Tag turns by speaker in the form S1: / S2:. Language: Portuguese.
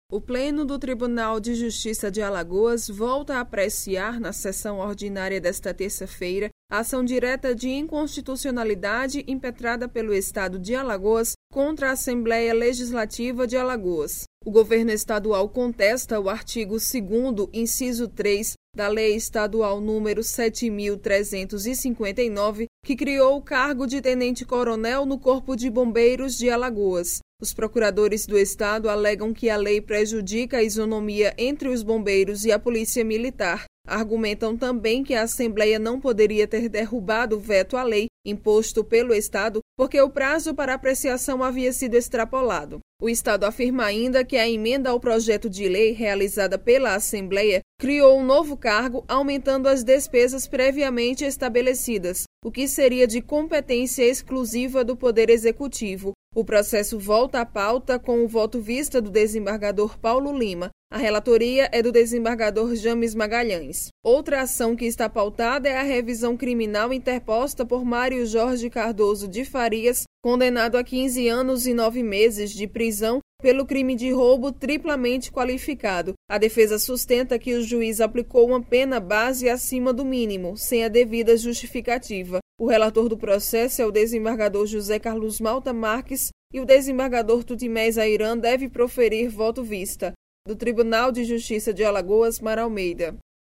S1: O Pleno do Tribunal de Justiça de Alagoas volta a apreciar, na sessão ordinária desta terça-feira, a ação direta de inconstitucionalidade impetrada pelo Estado de Alagoas contra a Assembleia Legislativa de Alagoas. O governo estadual contesta o artigo 2º, inciso 3, da Lei Estadual número 7.359, que criou o cargo de tenente-coronel no Corpo de Bombeiros de Alagoas. Os procuradores do Estado alegam que a lei prejudica a isonomia entre os bombeiros e a polícia militar. Argumentam também que a Assembleia não poderia ter derrubado o veto à lei imposto pelo Estado porque o prazo para apreciação havia sido extrapolado. O Estado afirma ainda que a emenda ao projeto de lei realizada pela Assembleia criou um novo cargo, aumentando as despesas previamente estabelecidas, o que seria de competência exclusiva do Poder Executivo. O processo volta à pauta com o voto vista do desembargador Paulo Lima. A relatoria é do desembargador James Magalhães. Outra ação que está pautada é a revisão criminal interposta por Mário Jorge Cardoso de Farias, condenado a 15 anos e 9 meses de prisão pelo crime de roubo triplamente qualificado. A defesa sustenta que o juiz aplicou uma pena base acima do mínimo, sem a devida justificativa. O relator do processo é o desembargador José Carlos Malta Marques e o desembargador Tutimés Airan deve proferir voto vista. Do Tribunal de Justiça de Alagoas, Mara Almeida.